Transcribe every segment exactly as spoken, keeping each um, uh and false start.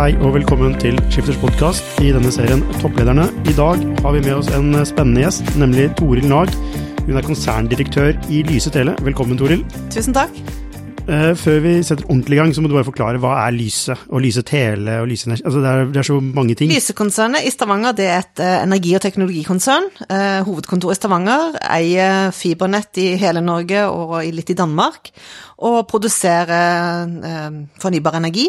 Hei og velkommen til Skifters podcast i denne serien Topplederne. I dag har vi med oss en spennende gjest, nemlig Toril Nag. Hun er konserndirektør i Lyse Tele. Velkommen, Toril. Tusen takk. Uh, før vi setter ordentlig i gang, så må du bare forklare hva er Lyse og Lyse Tele og Lyse Energi. Altså det er, det er så mange ting. Lyse-konsernet i Stavanger, det er et uh, energi- og teknologikonsern. Uh, hovedkontor i Stavanger, eier fibernett i hele Norge og litt i Danmark, og produserer uh, fornybar energi.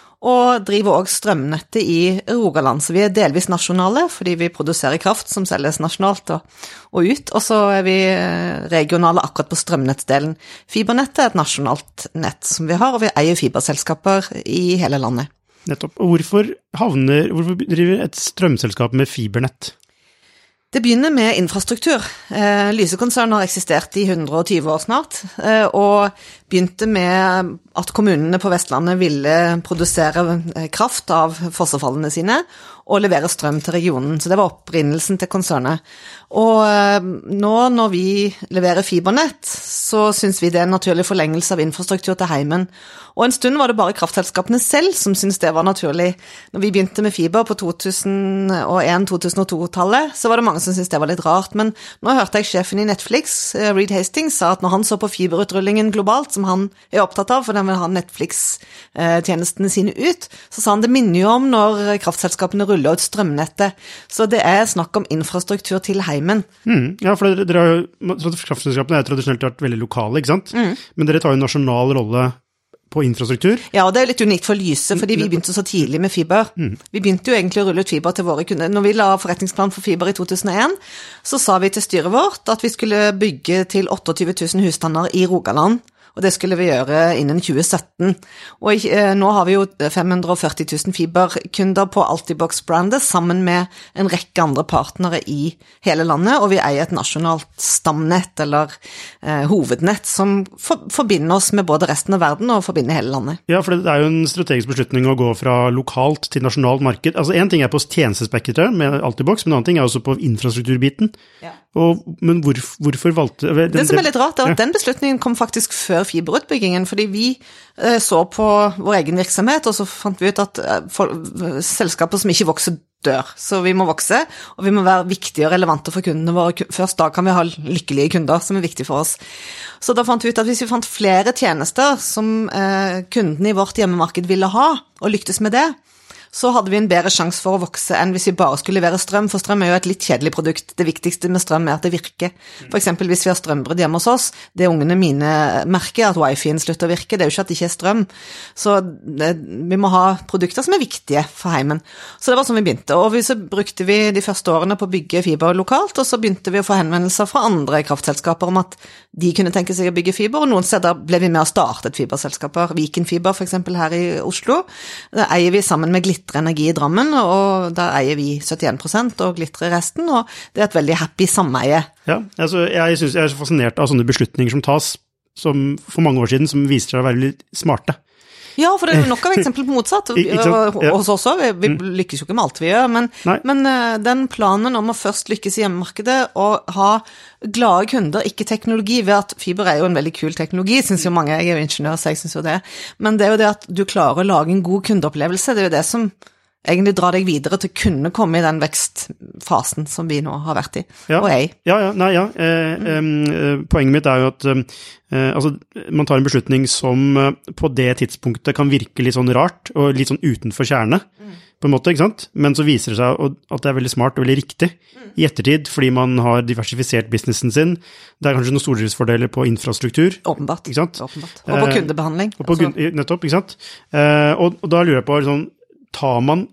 Og driver også strømnettet i Rogaland, så vi er delvis nasjonale, fordi vi produserer kraft som selges nasjonalt og, og ut, og så er vi regionale akkurat på strømnettsdelen. Fibernettet er et nasjonalt nett som vi har, og vi eier fiberselskaper i hele landet. Nettopp. Og hvorfor havner, hvorfor driver et strømselskap med fibernett? Det begynner med infrastruktur. Eh, Lyse-konsernet har eksistert i hundre og tjue år snart, eh, og begynte med at kommunene på Vestlandet ville produsere kraft av fossefallene sine og levere strøm til regionen, så det var opprinnelsen til konsernet. Og eh, nå når vi leverer fibernett, så synes vi det er en naturlig forlengelse av infrastruktur til heimen. Og en stund var det bare kraftselskapene selv som synes det var naturlig. Når vi begynte med fiber på to tusen og en til to tusen og to-tallet, så var det mange som syntes det var litt rart, men nå hørte jeg sjefen i Netflix, Reed Hastings, sa at når han så på fiberutrullingen globalt, som han er opptatt av, for den vil ha Netflix-tjenestene sine ut, så sa han det minner jo om når kraftselskapene ruller ut strømnettet, så det er snakk om infrastruktur til heimen. Mm, ja, for dere, dere har jo, kraftselskapene er tradisjonelt vært veldig lokale, ikke sant? Mm. Men dere tar jo en nasjonal rolle på infrastruktur. Ja, og det er litt unikt for Lyse, fordi vi begynte så tidlig med fiber. Mm. Vi begynte jo egentlig å rulle ut fiber til våre kunder. Når vi la forretningsplan for fiber i to tusen og en, så sa vi til styret vårt at vi skulle bygge til tjueåtte tusen husstander i Rogaland, og det skulle vi gjøre innen tjue sytten. Og eh, nå har vi jo fem hundre og førti tusen fiberkunder på Altibox-brandet, sammen med en rekke andre partnere i hele landet, og vi eier et nasjonalt stamnett, eller eh, hovednett, som for, forbinder oss med både resten av verden og forbinder hele landet. Ja, for det er jo en strategisk beslutning å gå fra lokalt til nasjonalt marked. Altså en ting er på tjenestespektret med Altibox, men en annen ting er også på infrastrukturbiten. Ja. Og, men hvor, hvorfor valgte... Den, det som er litt rart er at ja. Den beslutningen kom faktisk før fiberutbyggingen, fordi vi eh, så på vår egen virksomhet, og så fant vi ut at eh, for, selskaper som ikke vokser dør, så vi må vokse, og vi må være viktige og relevante for kundene våre. Først da kan vi ha lykkelige kunder, som er viktig for oss. Så da fant vi ut at hvis vi fant flere tjenester som eh, kundene i vårt hjemmemarked ville ha, og lyktes med det, så hadde vi en bedre sjanse for å vokse enn hvis vi bare skulle levere strøm, for strøm er jo et litt kjedelig produkt. Det viktigste med strøm er at det virker. For eksempel hvis vi har strømbrudd hjemme hos oss, det ungene mine merker at wifi-en slutter å virke, det er jo ikke at det ikke er strøm. Så det, vi må ha produkter som er viktige for heimen. Så det var sånn vi begynte, og så brukte vi de første årene på å bygge fiber lokalt, og så begynte vi å få henvendelser fra andre kraftselskaper om at de kunne tenke seg å bygge fiber, og noen steder ble vi med å starte et fiberselskaper. Viken Fiber for eksempel her i Oslo, det eier vi sammen med Glitre Energi i Drammen, og der eier vi syttien prosent og Glitre resten, og det er et veldig happy sameie. Ja, altså jeg synes jeg er så fascinert av sånne beslutninger som tas, som for mange år siden, som viser seg å være litt smarte. Ja, for det er nok av eksempel på motsatt. Hos oss også, vi, vi lykkes jo ikke med alt vi gjør, men, men den planen om å først lykkes i hjemmemarkedet og ha glade kunder, ikke teknologi, ved at fiber er jo en veldig kul teknologi, synes jo mange, jeg er jo ingeniør, så jeg synes jo det, men det er jo det at du klarer å lage en god kundeopplevelse, det er jo det som egentlig drar deg videre til å kunne komme i den vekstfasen som vi nå har vært i, ja. og jeg. Ja, ja, nei, ja. Eh, eh, poenget mitt er jo at eh, altså, man tar en beslutning som eh, på det tidspunktet kan virke litt sånn rart, og litt sånn utenfor kjerne, mm. på en måte, ikke sant? Men så viser det seg at det er veldig smart og veldig riktig mm. i ettertid, fordi man har diversifisert businessen sin. Det er kanskje noen stordriftsfordeler på infrastruktur. Åpenbart. Ikke sant? Åpenbart. Og på kundebehandling. Eh, og på altså. kun, nettopp, ikke sant? Eh, og, og da lurer jeg på, sånn, tar man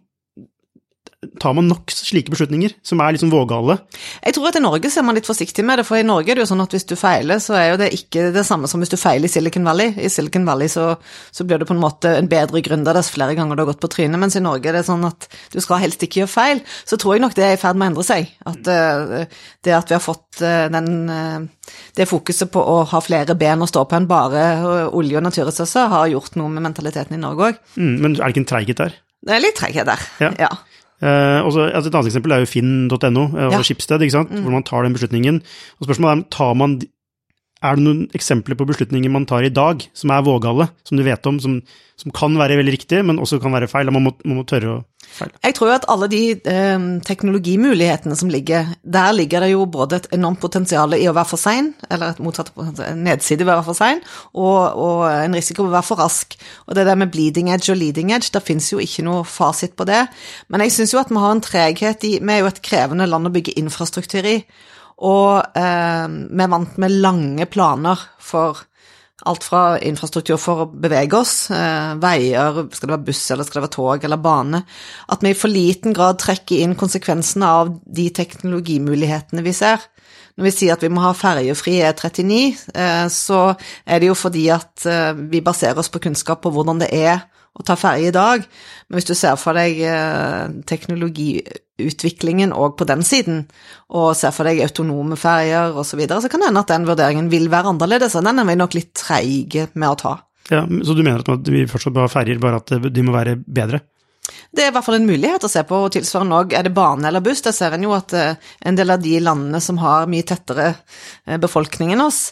tar man nok slike beslutninger som er liksom vågale? Jeg tror at i Norge så er man litt forsiktig med det, for i Norge er det jo sånn at hvis du feiler, så er jo det ikke det samme som hvis du feiler i Silicon Valley. I Silicon Valley så, så blir du på en måte en bedre gründer dess flere ganger du har gått på trynet, mens i Norge er det sånn at du skal helst ikke gjøre feil. Så tror jeg nok det er i ferd med å endre seg. At uh, det at vi har fått uh, den, uh, det fokuset på å ha flere ben å stå på enn bare uh, olje- og naturressurser har gjort noe med mentaliteten i Norge også. Mm, men er det ikke en treighet der? Det er litt treighet der, ja. ja. Uh, også, altså et annet eksempel er jo finn punktum no, uh, ja. Schibsted, ikke sant? Mm. Hvor man tar den beslutningen. Og spørsmålet er, tar man, er det noen eksempler på beslutninger man tar i dag, som er vågale, som du vet om, som, som kan være veldig riktige, men også kan være feil, og man må, man må tørre å feile? Jeg tror at alle de eh, teknologimulighetene som ligger, der ligger det jo både et enormt potensial i å være for sein, eller et motsatt en nedside i å være for sein, og, og en risiko å være for rask. Og det der med bleeding edge og leading edge, det finnes jo ikke noe fasit på det. Men jeg synes jo at vi har en treghet i, vi er jo et krevende land å bygge infrastruktur i, og eh, vi er vant med lange planer for alt fra infrastruktur for å bevege oss, eh, veier, skal det være buss eller skal det være tog eller bane, at vi i for liten grad trekker inn konsekvensene av de teknologimulighetene vi ser. Når vi sier at vi må ha ferjefri E trettini, eh, så er det jo fordi at eh, vi baserer oss på kunnskap på hvordan det er å ta ferje i dag, men hvis du ser for deg eh, teknologiutviklingen og på den siden, og ser for deg autonome ferjer og så videre, så kan det hende at den vurderingen vil være annerledes, og den er vi nok litt treige med å ta. Ja, så du mener at vi fortsatt bare har ferjer, bare at de må være bedre? Det er i hvert fall en mulighet å se på, og tilsvarende også, er det bane eller buss? Der ser en jo at en del av de landene som har mye tettere befolkning enn oss,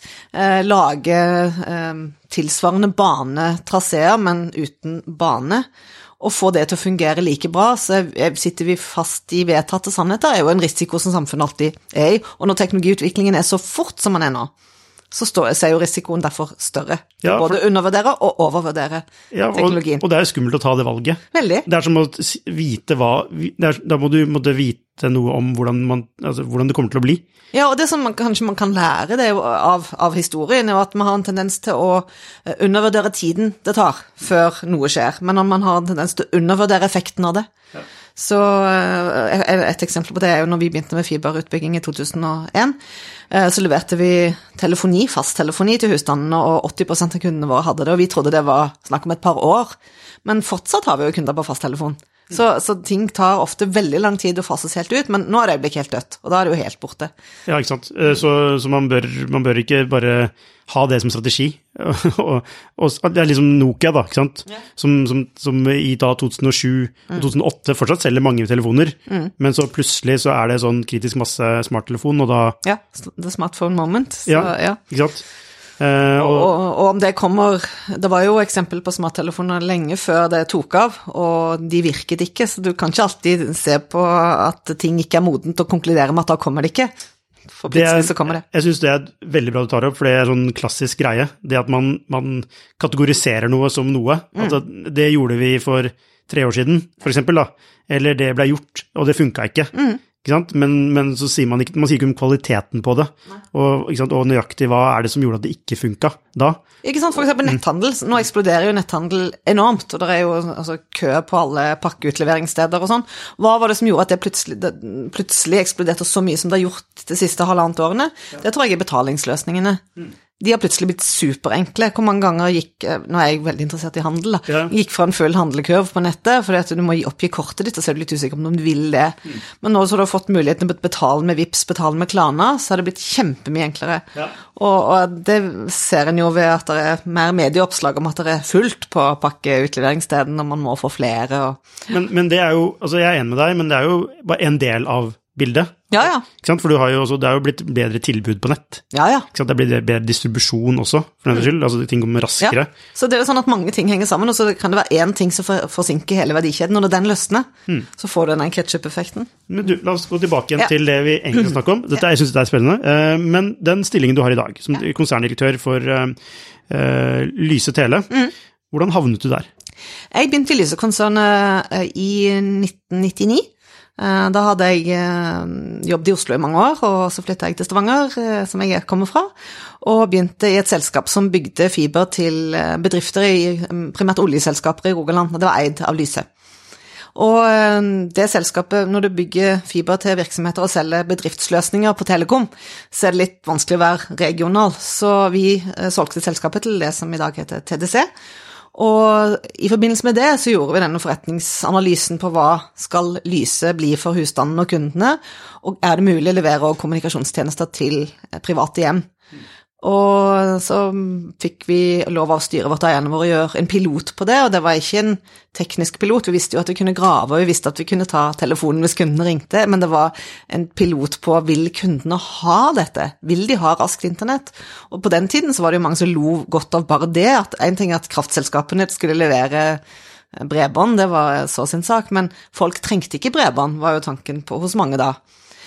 lager tilsvarende banetraseer, men uten bane, og få det til å fungere like bra, så sitter vi fast i vedtatte sannheter, er jo en risiko som samfunnet alltid er i, og når teknologiutviklingen er så fort som man er nå, så står, er jo risikoen derfor større. Ja, for... Både undervurdere og overvurdere ja, teknologien. Og, og det er skummelt å ta det valget. Veldig. Det er som å vite hva, er, da må du måtte vite noe om hvordan, man, altså, hvordan det kommer til å bli. Ja, og det som man, kanskje man kan lære det av, av historien, er at man har en tendens til å undervurdere tiden det tar før noe skjer, men man har en tendens til å undervurdere effekten av det. Ja. Så et eksempel på det er jo når vi begynte med fiberutbygging i to tusen og en, så leverte vi telefoni, fasttelefoni til husstandene, og åtti prosent av kundene våre hadde det, og vi trodde det var snakk om et par år, men fortsatt har vi jo kunder på fasttelefon. Så, så ting tar ofte veldig lang tid å fases helt ut, men nå er det øyeblikk helt dødt, og da er det jo helt borte. Ja, ikke sant. Så, så man, bør, man bør ikke bare ha det som strategi. og, og det er liksom Nokia da, ikke sant? Ja. Som, som, som i da to tusen og sju og to tusen og åtte fortsatt selger mange telefoner, mm. men så plutselig så er det sånn kritisk masse smarttelefon, og da... Ja, the smartphone moment. Så, ja, ja, ikke sant? Uh, og, og, og om det kommer, det var jo eksempel på smarttelefoner lenge før det tok av, og de virket ikke, så du kan ikke alltid se på at ting ikke er modent og konkludere med at da kommer det ikke, for plutselig så kommer det. Jeg synes det er veldig bra du tar opp, for det er sånn klassisk greie, det at man, man kategoriserer noe som noe, mm. altså det gjorde vi for tre år siden, for eksempel da, eller det ble gjort, og det funket ikke. Mm. Ikke sant? Men, men så sier man ikke, man sier ikke om kvaliteten på det, og, ikke sant? Og nøyaktig hva er det som gjorde at det ikke funket da? Ikke sant, for eksempel netthandel, nå eksploderer jo netthandel enormt, og det er jo altså, kø på alle pakkeutleveringssteder og sånn. Hva var det som gjorde at det plutselig, det plutselig eksploderte så mye som det har gjort de siste halvannet årene? Ja. Det tror jeg er betalingsløsningene. Mm. De har plutselig blitt superenkle. Hvor mange ganger gikk, nå er jeg veldig interessert i handel da, ja. Gikk fra en full handlekurv på nettet, fordi at du må oppgi kortet ditt, og så er du litt usikker om du vil det. Mm. Men nå så har du fått muligheten til å betale med Vipps, betale med Klarna, så har det blitt kjempemye enklere. Ja. Og, og det ser en jo ved at det er mer medieoppslag om at det er fullt på pakkeutleveringssteden, og man må få flere. Og... Men, men det er jo, altså jeg er enig med deg, men det er jo bare en del av bildet. Ja, ja. Ikke sant? For du har jo også, det er jo blitt bedre tilbud på nett. Ja, ja. Ikke sant? Det blir bedre distribusjon også, for den skyld. Altså ting kommer raskere. Ja. Så det er jo sånn at mange ting henger sammen, og så kan det være en ting som forsinker hele verdikjeden, og når den løsner, hmm. så får du den ketchup-effekten. Men du, la oss gå tilbake igjen ja. Til det vi egentlig snakker om. Dette jeg synes det er spennende. Men den stillingen du har i dag, som ja. Konserndirektør for uh, uh, Lyse Tele, mm. hvordan havnet du der? Jeg begynte i Lyse-konsernet uh, i nitten nittini. Da hadde jeg jobbet i Oslo i mange år, og så flyttet jeg til Stavanger, som jeg kommer fra, og begynte i et selskap som bygde fiber til bedrifter i primært oljeselskaper i Rogaland, og det var eid av Lyse. Og det selskapet, når du bygger fiber til virksomheter og selger bedriftsløsninger på Telekom, så er det litt vanskelig å være regional, så vi solgte selskapet til det som i dag heter T D C, og i forbindelse med det så gjorde vi denne forretningsanalysen på hva skal Lyse bli for husstanden og kundene, og er det mulig å levere kommunikasjonstjenester til private hjem. Og så fikk vi lov av styret vårt, eierne våre, å gjøre en pilot på det, og det var ikke en teknisk pilot. Vi visste jo at vi kunne grave, og vi visste at vi kunne ta telefonen hvis kundene ringte, men det var en pilot på, vil kundene ha dette? Vil de ha raskt internett? Og på den tiden så var det jo mange som lo godt av bare det, at en ting er at kraftselskapene skulle levere bredbånd, det var så sin sak, men folk trengte ikke bredbånd, var jo tanken på hos mange da.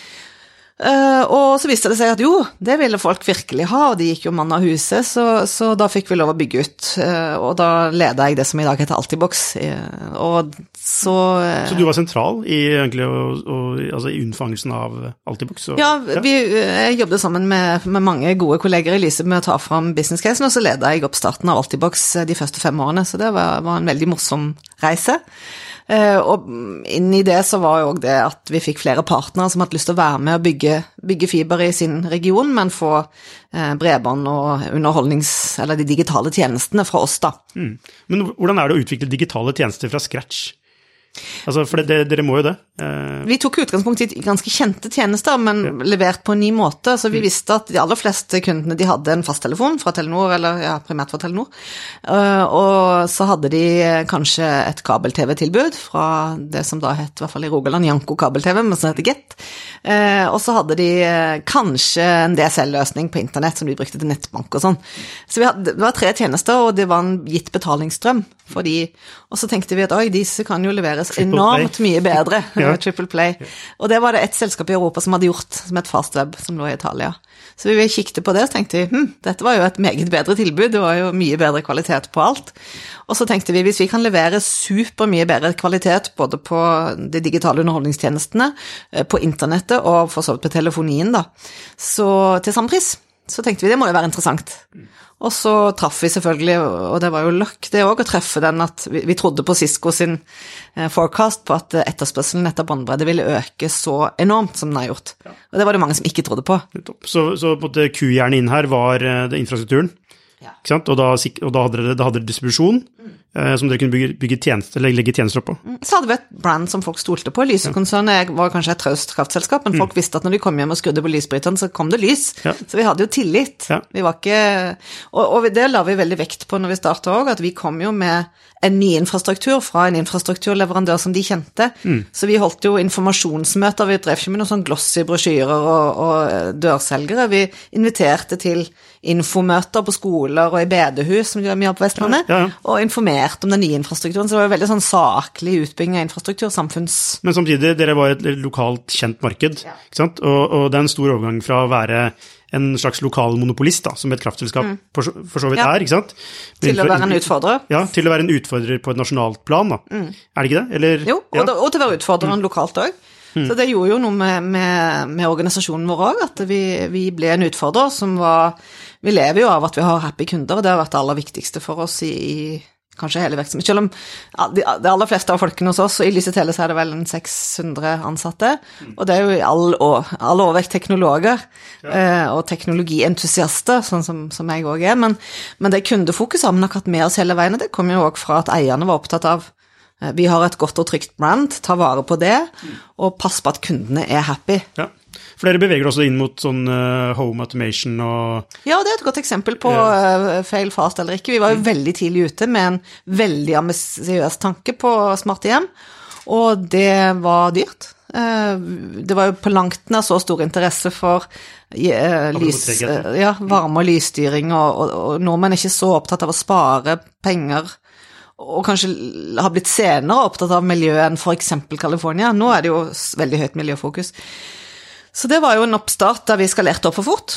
Uh, og så viste det seg at jo, det ville folk virkelig ha, og de gikk jo mann av huset, så, så da fikk vi lov å bygge ut, uh, og da ledet jeg det som i dag heter Altibox, uh, og så... Uh, så du var sentral i, egentlig, og, og, altså, i unnfangelsen av Altibox? Og, ja, vi, jeg jobbet sammen med, med mange gode kolleger i Lyse med å ta fram business-casen, og så ledet jeg oppstarten av Altibox de første fem årene, så det var, var en veldig morsom reise. Uh, og inn i det så var jo også det at vi fikk flere partnere som hadde lyst til å være med og bygge, bygge fiber i sin region, men få uh, bredbånd og underholdnings- eller de digitale tjenestene fra oss da. Mm. Men hvordan er det å utvikle digitale tjenester fra scratch? Altså, for det, dere må jo det. Eh. Vi tok utgangspunkt i ganske kjente tjenester, men ja. Levert på en ny måte, så vi visste at de aller fleste kundene, de hadde en fasttelefon fra Telenor, eller ja, primært fra Telenor, uh, og så hadde de kanskje et kabel-tv-tilbud fra det som da het, i hvert fall i Rogaland, Janko kabel-tv, men som heter Get, uh, og så hadde de uh, kanskje en D S L-løsning på internett som de brukte til nettbank og sånn. Så vi hadde, det var tre tjenester, og det var en gitt betalingsstrøm for de, og så tenkte vi at oi, disse kan jo leveres enormt mye bedre, ja. Triple Play. Og det var det et selskap i Europa som hadde gjort, som et Fastweb, som lå i Italia. Så vi kikket på det, og tenkte vi, hm, dette var jo et meget bedre tilbud, det var jo mye bedre kvalitet på alt. Og så tenkte vi, hvis vi kan levere super mye bedre kvalitet, både på de digitale underholdningstjenestene, på internettet, og for så vidt på telefonien da, så til samme pris, så tenkte vi, det må jo være interessant. Og så traff vi selvfølgelig, og det var jo løkk det også, å treffe den at vi, vi trodde på Cisco sin eh, forecast på at etterspørselen etter båndbredde ville øke så enormt som den har gjort. Ja. Og det var det mange som ikke trodde på. Så, så på det kujernet inn her var det infrastrukturen, ja. Ikke sant? Og da, og da hadde dere, da hadde dere distribusjon, mm. eh, som dere kunne bygge, bygge tjenester, eller legge tjenester opp på. Mm. Så hadde vi et brand som folk stolte på. Lysekonsernet var kanskje et traust kraftselskap, men mm. folk visste at når de kom hjem og skrudde på lysbryteren, så kom det lys. Ja. Så vi hadde jo tillit. Ja. Vi var ikke, og, og det la vi veldig vekt på når vi startet også, at vi kom jo med en ny infrastruktur fra en infrastrukturleverandør som de kjente. Mm. Så vi holdt jo informasjonsmøter, vi drev ikke med noen sånn glossy brosjyrer og, og dørselgere. Vi inviterte til infomøter på skoler og i bedehus, som de gjør mye på Vestlandet, ja, ja. Og informerte om den nye infrastrukturen. Så det var jo veldig sånn saklig utbygging av infrastruktur, samfunns... Men samtidig, dere var et lokalt kjent marked, ja. Ikke sant? Og, og det er en stor overgang fra å være en slags lokal monopolist, da, som et kraftselskap mm. for, for så vidt ja. Er, ikke sant? Men til å være en utfordrer. Ja, til å være en utfordrer på et nasjonalt plan, da. Mm. Er det ikke det? Eller, jo, og, ja. da, og til å være utfordreren mm. lokalt også. Mm. Så det gjorde jo noe med, med, med organisasjonen vår også, at vi, vi ble en utfordrer som var... Vi lever jo av at vi har happy kunder, og det har vært det aller viktigste for oss i... i kanskje hele virksomheten. Selv om de, de aller fleste av folkene hos oss, og i Lyse Tele så er det vel en seks hundre ansatte, mm. og det er jo i all, all overvekt teknologer, ja. eh, og teknologientusiaster, sånn som, som jeg også er, men, men det kundefokus har vi nok hatt med oss hele veien, og det kom jo også fra at eierne var opptatt av eh, vi har et godt og trygt brand, ta vare på det, mm. og pass på at kundene er happy. Ja. For dere beveger også inn mot sånn uh, home automation og... Ja, det er et godt eksempel på uh, fail fast eller ikke. Vi var jo mm. veldig tidlig ute med en veldig ambisiøs tanke på smarte hjem, og det var dyrt. Uh, det var jo på langt nær så stor interesse for uh, lys, uh, ja, varme- og lysstyring, og, og, og nordmenn er ikke så opptatt av å spare penger, og kanskje har blitt senere opptatt av miljøet enn for eksempel California. Nå er det jo veldig høyt miljøfokus. Så det var jo en oppstart der vi skalerte opp for fort,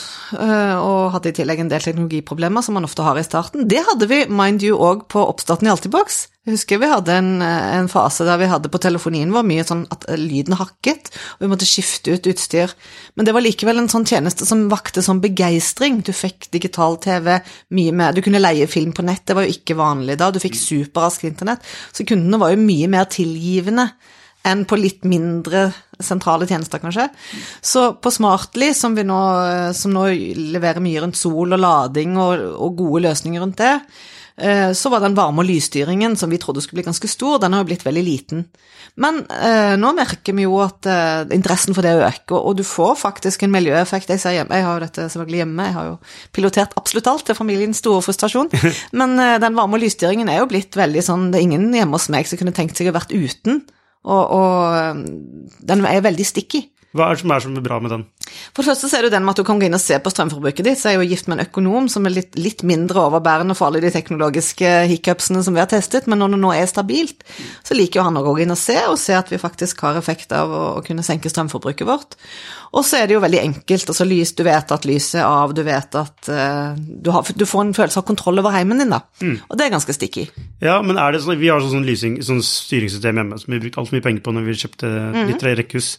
og hadde i tillegg en del teknologiproblemer som man ofte har i starten. Det hadde vi, mind you, også på oppstarten i Altibox. Jeg husker vi hadde en, en fase der vi hadde på telefonien var mye sånn at lyden hakket, og vi måtte skifte ut utstyr. Men det var likevel en sånn tjeneste som vakte sånn begeistring. Du fikk digital T V mye mer, du kunne leie film på nett, det var jo ikke vanlig da, du fikk superrask internett, så kundene var jo mye mer tilgivende enn på litt mindre sentrale tjenester, kanskje. Så på Smartly, som vi nå, som nå leverer mye rundt sol og lading og, og gode løsninger rundt det, så var den varme- og lysstyringen som vi trodde skulle bli ganske stor, den har jo blitt veldig liten. Men eh, nå merker vi jo at eh, interessen for det øker, og, og du får faktisk en miljøeffekt. Jeg ser hjemme, jeg har jo dette selvfølgelig hjemme, jeg har jo pilotert absolutt alt til familiens store frustrasjon, men eh, den varme- og lysstyringen er jo blitt veldig sånn, det er ingen hjemme hos meg som kunne tenkt seg å vært uten, og, og den er veldig sticky. Hva er det som er så bra med den? For det første så er det den med at du kan gå inn og se på strømforbruket ditt, så er jeg jo gift med en økonom som er litt, litt mindre overbærende for alle de teknologiske hiccupsene som vi har testet, men når det nå er stabilt, så liker jo han å gå inn og se, og se at vi faktisk har effekt av å, å kunne senke strømforbruket vårt. Og så er det jo veldig enkelt, altså lys, du vet at lyset er av, du vet at uh, du, har, du får en følelse av kontroll over heimen din da, mm. og det er ganske sticky. Ja, men er det sånn, vi har sånn, lysing, sånn styringssystem hjemme som vi brukte alt så mye penger på når vi kjøpte mm. litt rekkehus.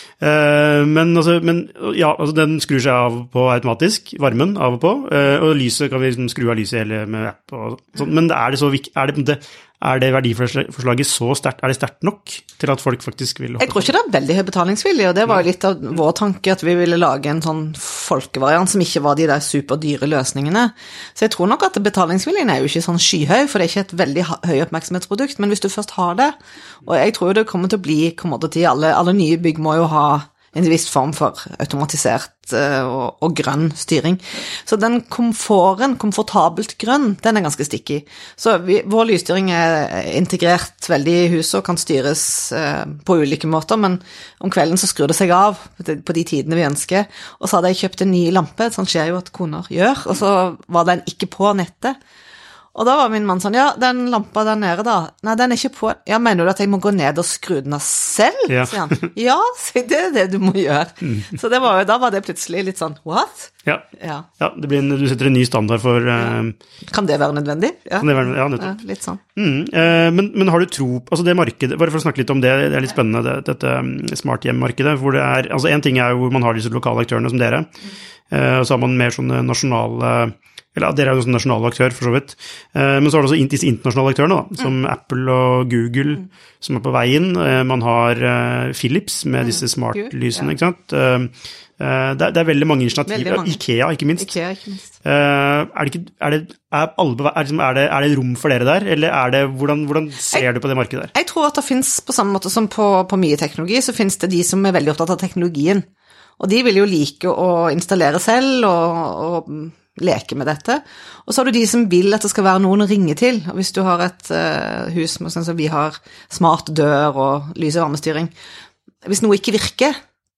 Uh, men, altså, men ja, altså den skrur seg av på automatisk, varmen av og på, uh, og lyset kan vi liksom skru av lyset hele med app og sånn, men er det så viktig, er det, er det verdiforslaget så sterkt, er det sterkt nok til at folk faktisk vil? Jeg tror ikke det er veldig høy betalingsvilje, og det var jo litt av vår tanke at vi ville lage en sånn folkevariant som ikke var de der superdyre løsningene. Så jeg tror nok at betalingsviljen er jo ikke sånn skyhøy, for det er ikke et veldig høy oppmerksomhetsprodukt, men hvis du først har det, og jeg tror det kommer til å bli commodity, alle, alle nye bygg må jo ha en viss form for automatisert uh, og, og grønn styring. Så den komforten, komfortabelt grønn, den er ganske sticky. Så vi, vår lysstyring er integrert veldig i huset og kan styres uh, på ulike måter, men om kvelden så skrur det seg av på de tidene vi ønsker. Og så hadde jeg kjøpt en ny lampe, sånn skjer jo at koner gjør, og så var den ikke på nettet. Og da var min mann sånn, ja, den lampa der nede da, nei, den er ikke på, ja, mener du at jeg må gå ned og skru den av selv, ja. Sier han. Ja, det er det du må gjøre. Mm. Så det var jo, da var det plutselig litt sånn, what? Ja, ja. ja det blir en, du setter en ny standard for... Uh, kan det være nødvendig? Ja, kan det være, ja nettopp. Ja, litt sånn. Mm, uh, men, men har du tro, altså det markedet, bare for å snakke litt om det, det er litt spennende, det, dette um, smart hjem-markedet, hvor det er, altså en ting er jo hvor man har disse lokale aktørene som dere, uh, og så har man mer sånne nasjonale... Eller dere er jo en nasjonal aktør, for så vidt. Men så har du også disse internasjonale aktørene, da, som mm. Apple og Google, mm. som er på veien. Man har Philips med disse smartlysene, ikke sant? Det er, det er veldig mange initiativer. Mange. Ikea, ikke minst. Ikea, ikke minst. Er det, ikke, er det, er alle, er, liksom, er det, er det rom for dere der, eller er det, hvordan, hvordan ser jeg, du på det markedet der? Jeg tror at det finnes, på samme måte som på, på mye teknologi, så finnes det de som er veldig opptatt av teknologien. Og de vil jo like å installere selv og... og leke med dette. Og så har du de som vil at det skal være noen å ringe til. Og hvis du har et uh, hus med sånn som vi har smart dør og lys- og varmestyring, hvis noe ikke virker,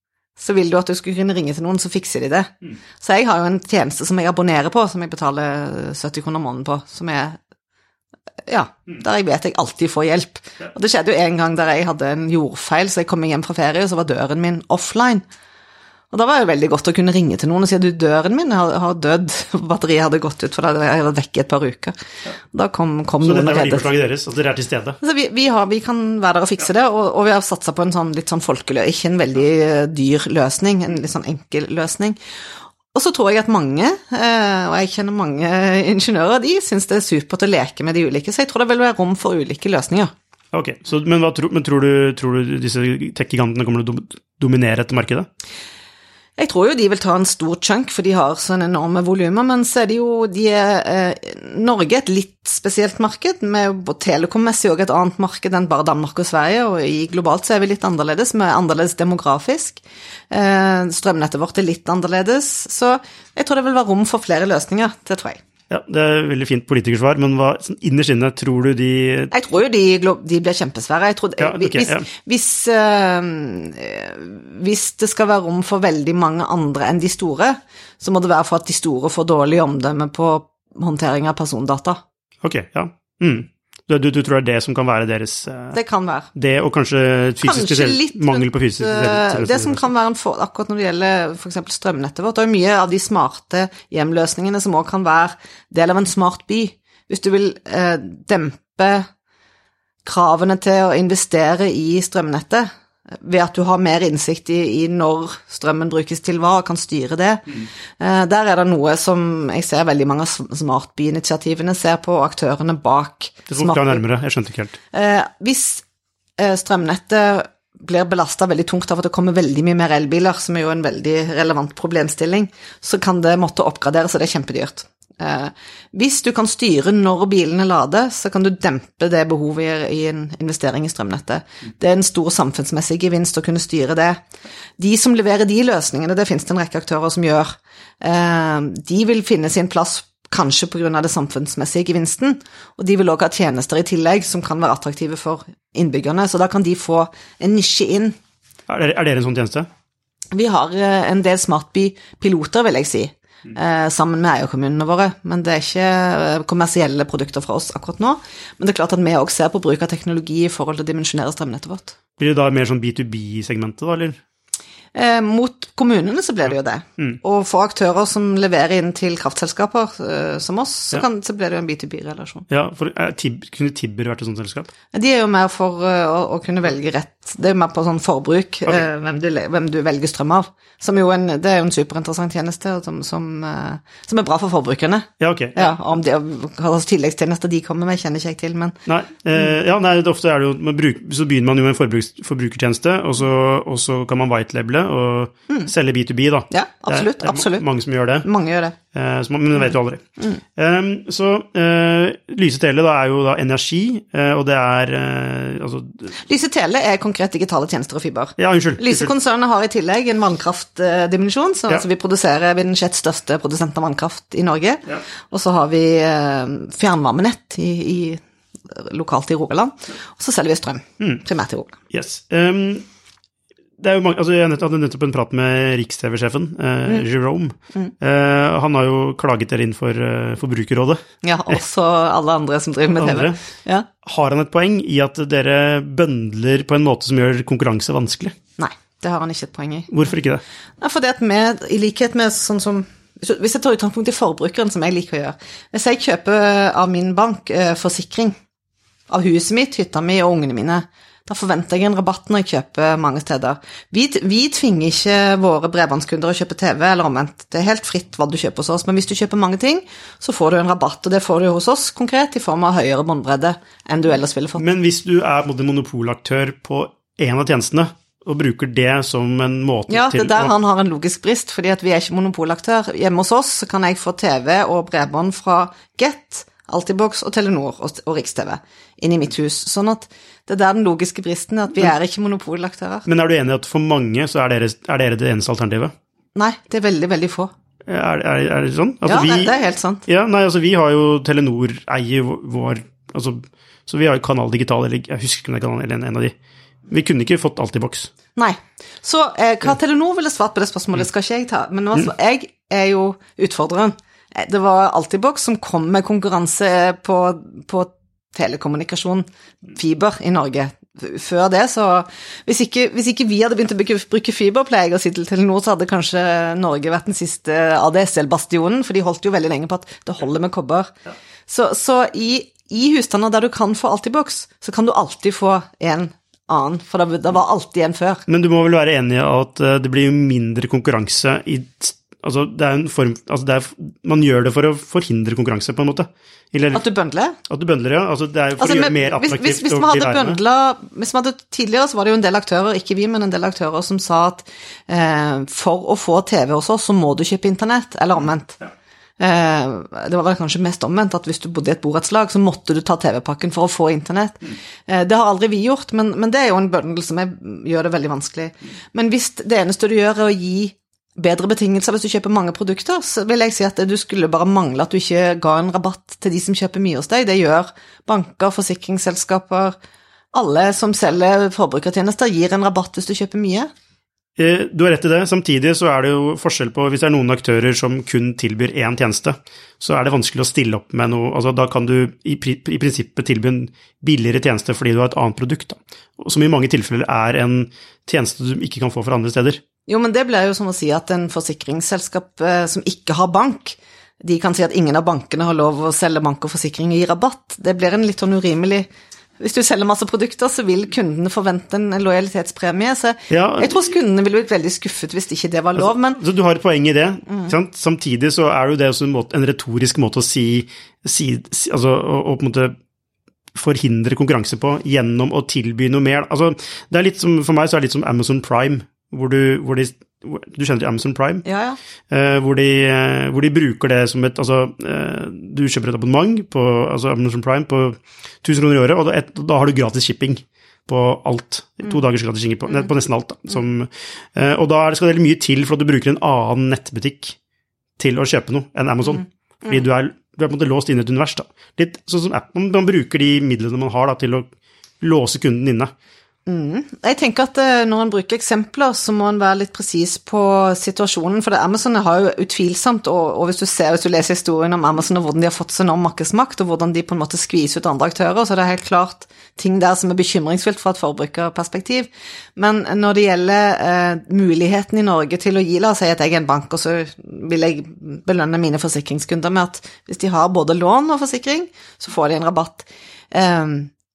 så vil du at du skulle kunne ringe til noen, så fikser de det. Mm. Så jeg har jo en tjeneste som jeg abonnerer på, som jeg betaler sytti kroner måneden på, som er, ja, der jeg vet jeg alltid får hjelp. Og det skjedde jo en gang der jeg hadde en jordfeil, så jeg kom hjem fra ferie, og så var døren min offline. Og da var det jo veldig godt å kunne ringe til noen og si at du, døren min har, har dødd, batteriet hadde gått ut, for da jeg hadde vekk i et par uker. Da kom, kom noen og reddet. Så dette er verdiforslaget deres, at dere er til stede? Så vi, vi, har, vi kan være der og fikse det, og, og vi har satset på en sånn litt sånn folkeløsning, ikke en veldig dyr løsning, en litt sånn enkel løsning. Og så tror jeg at mange, og jeg kjenner mange ingeniører, de synes det er supert å leke med de ulike, så jeg tror det vil være rom for ulike løsninger. Ok, så, men, hva, men tror, du, tror du disse tech-gigantene kommer til å dominere dette markedet? Jeg tror jo de vil ta en stor chunk, for de har sånne enorme volumer, men så er det jo, de er, eh, Norge er et litt spesielt marked, med telekommessig og et annet marked enn bare Danmark og Sverige, og i globalt så er vi litt annerledes, vi er annerledes demografisk, eh, strømnettet vårt er litt annerledes, så jeg tror det vil være rom for flere løsninger, det tror jeg. Ja, det er veldig fint politikersvar, men hva innerst inne tror du de... Jeg tror jo de, de blir kjempesvære. Jeg tror, ja, okay, hvis, ja. hvis, øh, hvis det skal være rom for veldig mange andre enn de store, så må det være for at de store får dårlig omdømme på håndtering av persondata. Ok, ja. Mm. Du, du, du tror det er det som kan være deres... Uh, det kan være. Det, og kanskje fysisk spesielt, mangel på fysisk spesielt. Det som kan være en for, akkurat når det gjelder for eksempel strømnettet vårt, det er jo mye av de smarte hjemløsningene som også kan være del av en smart by. Hvis du vil uh, dempe kravene til å investere i strømnettet, ved at du har mer innsikt i, i når strømmen brukes til hva, og kan styre det. Mm. Uh, der er det noe som jeg ser veldig mange av smartby-initiativene ser på, og aktørene bak. Det får ikke nærmere, jeg skjønte ikke helt. Uh, hvis uh, strømnettet blir belastet veldig tungt av at det kommer veldig mye mer elbiler, som er jo en veldig relevant problemstilling, så kan det måtte oppgraderes, og det er kjempedyrt. Eh, hvis du kan styre når bilene lader, så kan du dempe det behovet i, i en investering i strømnettet. Det er en stor samfunnsmessig gevinst å kunne styre det. De som leverer de løsningene, det finnes det en rekke aktører som gjør, eh, de vil finne sin plass kanskje på grunn av det samfunnsmessige gevinsten, og de vil også ha tjenester i tillegg som kan være attraktive for innbyggerne, så da kan de få en nisje inn. Er dere, er dere en sånn tjeneste? Vi har en del smartby-piloter, vil jeg si, eh, sammen med eierkommunene våre, men det er ikke kommersielle produkter fra oss akkurat nå. Men det er klart at vi også ser på bruk av teknologi i forhold til å dimensjonere strømnettet vårt. Blir det da mer sånn B to B-segmentet da, eller? Eh, mot kommunene så blir det jo det. Mm. Og for aktører som leverer inn til kraftselskaper eh, som oss, så, ja. kan, så blir det jo en B to B-relasjon. Ja, for er, tib, kunne Tibber vært et sånt selskap? De er jo mer for uh, å, å kunne velge rett. Det er jo mer på sånn forbruk, okay. uh, hvem, du, hvem du velger strøm av. Som jo en, det er jo en superinteressant tjeneste som, som, uh, som er bra for forbrukerne. Ja, ok. Ja, om det hva slags tilleggstjenester de kommer med, kjenner ikke jeg til, men... Nei, eh, ja, nei, ofte er det jo, man bruk, så begynner man jo med en forbruks, forbrukertjeneste, og så, og så kan man white-labele og mm. selge B to B da. Ja, absolutt, det er, det er absolutt. Mange som gjør det. Mange gjør det. Eh, så man, men det vet du aldri. Mm. Um, så uh, Lyse Tele da er jo da energi, uh, og det er uh, altså... Lyse Tele er konkret digitale tjenester og fiber. Ja, unnskyld. Lyse-konsernet har i tillegg en vannkraftdimensjon, så ja. Altså vi produserer, vi er den sjette største produsent av vannkraft i Norge, ja. Og så har vi uh, fjernvarmenett i, i, lokalt i Rogaland, og så selger vi strøm, mm. primært i Rogaland. Yes. Um, Det er jo mange, altså jeg hadde nettopp en prat med Riks-T V-sjefen, eh, mm. Jerome. Mm. Eh, han har jo klaget dere inn for uh, Forbrukerrådet. Ja, også alle andre som driver med T V. Ja. Har han et poeng i at dere bøndler på en måte som gjør konkurranse vanskelig? Nei, det har han ikke et poeng i. Hvorfor ikke det? Ja, fordi at vi, i likhet med sånn som, hvis jeg tar utgangspunkt i forbrukeren som jeg liker å gjøre, hvis jeg kjøper av min bank eh, forsikring av huset mitt, hytta mi og ungene mine, da forventer jeg en rabatt når jeg kjøper mange steder. Vi, vi tvinger ikke våre bredbåndskunder å kjøpe T V, eller omvendt. Det er helt fritt hva du kjøper hos oss, men hvis du kjøper mange ting, så får du en rabatt, og det får du hos oss konkret i form av høyere båndbredde enn du ellers ville fått. Men hvis du er monopolaktør på en av tjenestene, og bruker det som en måte ja, til å... Ja, det er der å... han har en logisk brist, fordi at vi er ikke monopolaktør. Hjemme hos oss så kan jeg få T V og bredbånd fra Get, Altibox og Telenor og, og Riks-T V inn i mitt hus. Sånn at det er der den logiske bristen er at vi er ikke monopolaktører. Men er du enig i at for mange så er dere, er dere det eneste alternativet? Nei, det er veldig, veldig få. Er, er, er det sånn? Altså, ja, vi, det er helt sant. Ja, nei, altså vi har jo Telenor eier vår, altså, så vi har jo Kanal Digital, eller jeg husker ikke om det er kanal, eller en, en av de. Vi kunne ikke fått Altibox. Nei. Så eh, hva Telenor ville svart på det spørsmålet skal ikke jeg ta, men også, jeg er jo utfordreren. Det var Altibox som kom med konkurranse på, på telekommunikasjon, fiber i Norge. Før det, så hvis ikke, hvis ikke vi hadde begynt å bruke, bruke fiber, pleier jeg å si til Telenor, så hadde kanskje Norge vært den siste A D S L-bastionen, for de holdt jo veldig lenge på at det holder med kobber. Ja. Så, så i, i husstander der du kan få Altibox, så kan du alltid få en annen, for det, det var alltid en før. Men du må vel være enig i at det blir mindre konkurranse i altså det er en form, altså det er, man gjør det for å forhindre konkurranse på en måte. Eller, at du bøndler? At du bøndler, ja. Altså det er for altså, å gjøre det mer attraktivt hvis, hvis, hvis å bli værende. Hvis vi hadde tidligere, så var det jo en del aktører, ikke vi, men en del aktører som sa at eh, for å få T V hos oss, så må du kjøpe internett, eller omvendt. Ja. Eh, det var vel kanskje mest omvendt at hvis du bodde i et borettslag, så måtte du ta T V-pakken for å få internett. Mm. Eh, det har aldri vi gjort, men, men det er jo en bøndel som er, gjør det veldig vanskelig. Mm. Men hvis det eneste du gjør er å gi bedre betingelser hvis du kjøper mange produkter, så vil jeg si at du skulle bare mangle at du ikke ga en rabatt til de som kjøper mye hos deg. Det gjør banker, forsikringsselskaper, alle som selger forbrukertjenester gir en rabatt hvis du kjøper mye. Du har rett i det. Samtidig så er det jo forskjell på, hvis det er noen aktører som kun tilbyr én tjeneste, så er det vanskelig å stille opp med noe, altså da kan du i, i prinsippet tilby en billigere tjeneste fordi du har et annet produkt, da. Som i mange tilfeller er en tjeneste du ikke kan få fra andre steder. Jo, men det blir jo som å si at en forsikringsselskap eh, som ikke har bank, de kan si at ingen av bankene har lov å selge bank og forsikring i rabatt. Det blir en litt sånn urimelig... Hvis du selger masse produkter, så vil kundene forvente en lojalitetspremie, så ja, jeg tror kundene ville blitt veldig skuffet hvis ikke det var lov, altså, men... Så du har et poeng i det, mm. ikke sant? Samtidig så er jo det også en, måte, en retorisk måte å si, si, si altså, og, og på en måte forhindre konkurranse på gjennom å tilby noe mer. Altså, det er litt som, for meg så er det litt som Amazon Prime, hvor, du, hvor de du kjenner til Amazon Prime, Ja, ja. eh, hvor, de, eh, hvor de bruker det som et, altså, eh, du kjøper et abonnement på altså Amazon Prime på tusen kroner i året, og da, et, da har du gratis shipping på alt, to mm. dagers gratis shipping på, på nesten alt da, som, eh, og da skal det veldig mye til for at du bruker en annen nettbutikk til å kjøpe noe enn Amazon, mm. Mm. fordi du er, du er på en måte låst inn i et univers da, litt sånn som app, man, man bruker de midlene man har da, til å låse kunden inne. Mm. Jeg tenker at når man bruker eksempler, så må man være litt presis på situasjonen, for det Amazon har jo utvilsomt, og, og hvis du ser, hvis du leser historien om Amazon og hvordan de har fått så enorm markedsmakt, og hvordan de på en måte skviser ut andre aktører, så er det helt klart ting der som er bekymringsfullt fra et forbrukerperspektiv. Men når det gjelder eh, muligheten i Norge til å gi, la oss si at jeg er en bank, og så vil jeg belønne mine forsikringskunder med at hvis de har både lån og forsikring, så får de en rabatt. Eh,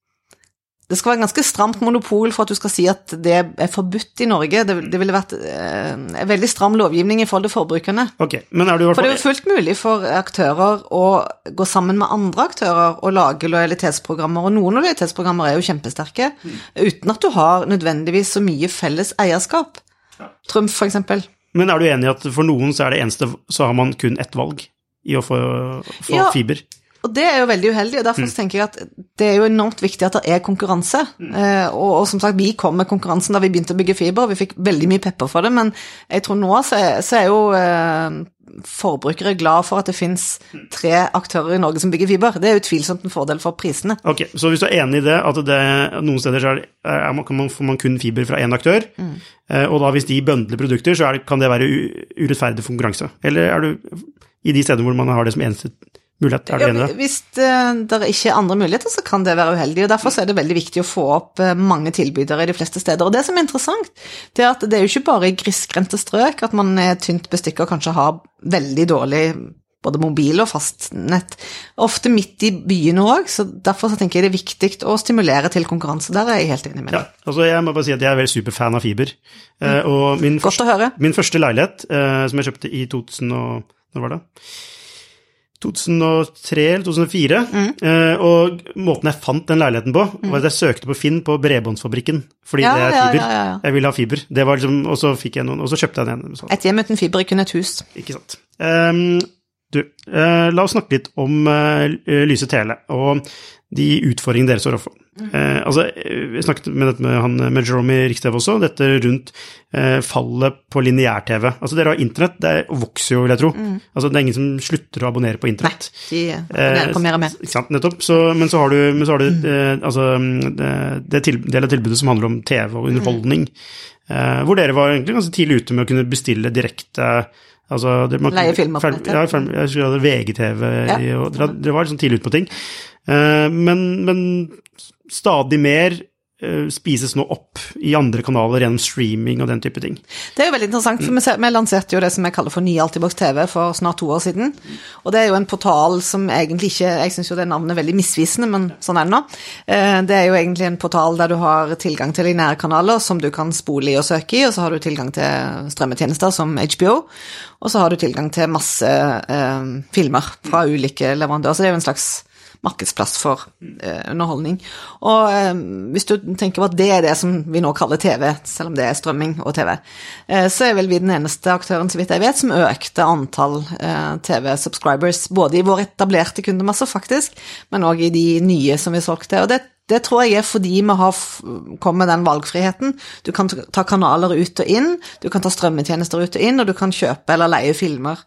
Det skal være ganske stramt monopol for at du skal si at det er forbudt i Norge. Det, det ville vært eh, en veldig stram lovgivning i forhold til forbrukerne. Ok, men er det jo... For det er jo fullt mulig for aktører å gå sammen med andre aktører og lage lojalitetsprogrammer, og noen lojalitetsprogrammer er jo kjempesterke, mm. uten at du har nødvendigvis så mye felles eierskap. Ja. Trumf for eksempel. Men er du enig i at for noen så er det eneste, så har man kun ett valg i å få, få ja. fiber? Og det er jo veldig uheldig, og derfor mm. tenker jeg at det er jo enormt viktig at det er konkurranse. Mm. Eh, og, og som sagt, vi kom med konkurransen da vi begynte å bygge fiber, vi fikk veldig mye pepper for det, men jeg tror nå så er, så er jo eh, forbrukere glad for at det finnes tre aktører i Norge som bygger fiber. Det er jo utvilsomt en fordel for prisene. Ok, så hvis du er enig i det, at det, noen steder så er, er, kan man, får man kun fiber fra en aktør, mm. eh, og da hvis de bøndler produkter, så er, kan det være u, urettferdig konkurranse. Eller er du i de stedene hvor man har det som eneste mulighet, er det enig i det? Hvis uh, det ikke er andre muligheter, så kan det være uheldig, og derfor så er det veldig viktig å få opp uh, mange tilbydere i de fleste steder. Og det som er interessant, det er at det er jo ikke bare i grisgrendte strøk at man er tynt bestykket og kanskje har veldig dårlig både mobil og fastnett. Ofte midt i byene også, så derfor så tenker jeg det er viktig å stimulere til konkurranse. Der er jeg helt enig med deg. Ja, altså jeg må bare si at jeg er veldig superfan av fiber. Mm. Uh, og min Godt første, å høre. Min første leilighet, uh, som jeg kjøpte i to tusen og... Når var det? to tusen og tre eller to tusen og fire, mm. eh, og måten jeg fant den leiligheten på, mm. var at jeg søkte på Finn på bredbåndsfabrikken, fordi ja, det er fiber. Ja, ja, ja. Jeg ville ha fiber. Det var liksom, og så fikk jeg noen, og så kjøpte jeg den. Sånn. Et hjem uten fiber er kun et hus. Ikke sant. Um, du, uh, la oss snakke litt om uh, Lyse Tele, og de utfordringene dere står overfor. Mm. Eh, altså, vi snakket med, dette med, han, med Jerome i Riks-T V også, dette rundt eh, fallet på lineær-T V. Altså, dere har internett, det vokser jo, vil jeg tro. Mm. Altså, det er ingen som slutter å abonnere på internett. Nei, de abonnerer på mer og mer. Eh, ikke sant, nettopp. Så, men så har du, men så har du mm. eh, altså, det, det til, del av tilbudet som handler om T V og underholdning, mm. eh, hvor dere var egentlig ganske tidlig ute med å kunne bestille direkte altså, det, man, leie filmer på nettet. Ja, jeg skulle ha V G T V, ja. Og dere, dere var liksom tidlig ute på ting. Uh, men, men stadig mer uh, spises nå opp i andre kanaler gjennom streaming og den type ting. Det er jo veldig interessant, for vi, ser, vi lanserte jo det som jeg kaller for Nye Altibox T V for snart to år siden, og det er jo en portal som egentlig ikke, jeg synes jo det navnet er veldig misvisende, men sånn er det nå. Uh, det er jo egentlig en portal der du har tilgang til lineære kanaler som du kan spole i og søke i, og så har du tilgang til strømmetjenester som H B O, og så har du tilgang til masse uh, filmer fra ulike leverandører, så det er jo en slags markedsplass for eh, underholdning. Og eh, hvis du tenker på at det er det som vi nå kaller T V, selv om det er strømming og T V, eh, så er vel vi den eneste aktøren, så vidt jeg vet, som økte antall eh, T V-subscribers, både i vår etablerte kundemasse faktisk, men også i de nye som vi solgte. Og det, det tror jeg er fordi vi har kommet med den valgfriheten. Du kan ta kanaler ut og inn, du kan ta strømmetjenester ut og inn, og du kan kjøpe eller leie filmer.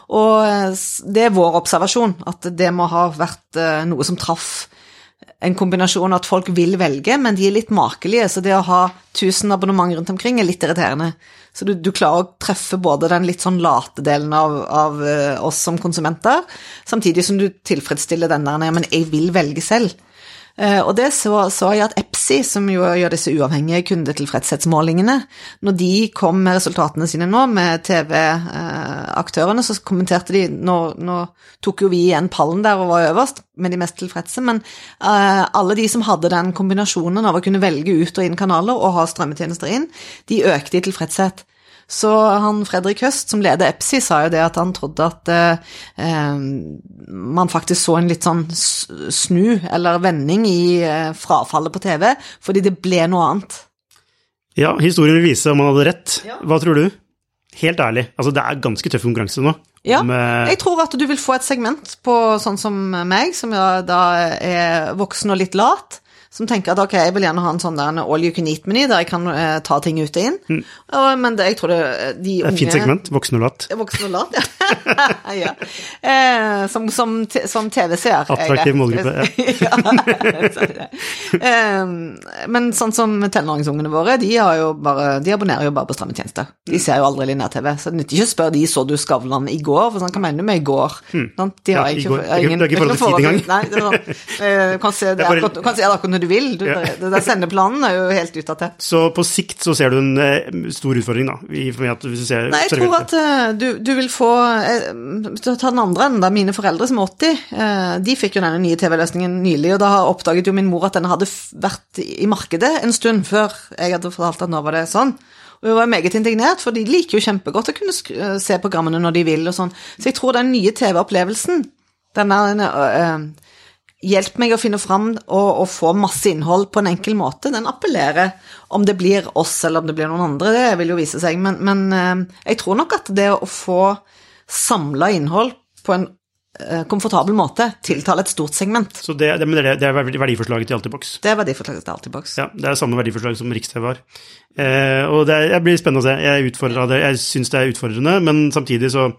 Og det er vår observasjon, at det må ha vært noe som traff en kombinasjon at folk vil velge, men de er litt makelige, så det å ha tusen abonnement rundt omkring er litt irriterende. Så du, du klarer å treffe både den litt sånn late delen av, av oss som konsumenter, samtidig som du tilfredsstiller den der, men jeg vil velge selv. Uh, og det så, så jeg at Epsi, som jo gjør disse uavhengige kundetilfredshetsmålingene, når de kom med resultatene sine nå, med T V-aktørene, så kommenterte de, nå, nå tok jo vi igjen pallen der og var øverst med de mest tilfredse, men uh, alle de som hadde den kombinasjonen av å kunne velge ut og inn kanaler og ha strømmetjenester inn, de økte i tilfredshet. Så han Fredrik Høst, som leder Epsi, sa jo det at han trodde at eh, man faktisk så en litt sånn snu eller vending i eh, frafallet på T V, fordi det ble noe annet. Ja, historien vil vise om han hadde rett. Ja. Hva tror du? helt ærlig, altså det er ganske tøff konkurranse nå. Ja, om, eh, jeg tror at du vil få et segment på sånn som meg, som ja, da er voksen og litt lat, som tenker at ok, jeg vil gjerne ha en sånn der en all you can eat-meny, der jeg kan uh, ta ting ut og inn. Mm. Og, men det, jeg tror det, de unge... Det er fint segment, voksen og lat. Voksen og lat, ja. ja. Eh, som, som, som T V-seer. Attraktiv målgruppe, ja. eh, men sånn som tenåringsungene våre, de, har jo bare, de abonnerer jo bare på strømmetjenester. De ser jo aldri lineær T V, så det nytter ikke å spørre de, så du Skavlan i går, for sånn, hva mener du med i går? Mm. De har ja, ikke... I går. Det er ikke forhold til tid engang. Nei, det er sånn, eh, du kan se det akkurat, du kan se det akkurat når du vil, du, ja. det der sendeplanen er jo helt utdatert. Så på sikt så ser du en eh, stor utfordring da, i for meg at hvis du ser... Nei, jeg tror at uh, du, du vil få, uh, hvis du tar den andre enden, da mine foreldre som er åtti, uh, de fikk jo denne nye T V-løsningen nylig, og da oppdaget jo min mor at denne hadde vært i markedet en stund før jeg hadde fortalt at nå var det sånn. Og jeg var meget indignert, for de liker jo kjempegodt å kunne se programmene når de vil og sånn. Så jeg tror den nye T V-opplevelsen, den er... Uh, hjelp meg å finne fram og, og få masse innhold på en enkel måte, den appellerer. Om det blir oss eller om det blir noen andre, det vil jo vise seg, men, men eh, jeg tror nok at det å få samlet innhold på en eh, komfortabel måte tiltaler et stort segment. Så det, det, det, det er verdiforslaget til Altibox? Det er verdiforslaget til Altibox. Ja, det er samme verdiforslag som Riks-T V har. Eh, og det, er, det blir spennende å se. Jeg, utfordrer det. Jeg synes det er utfordrende, men samtidig så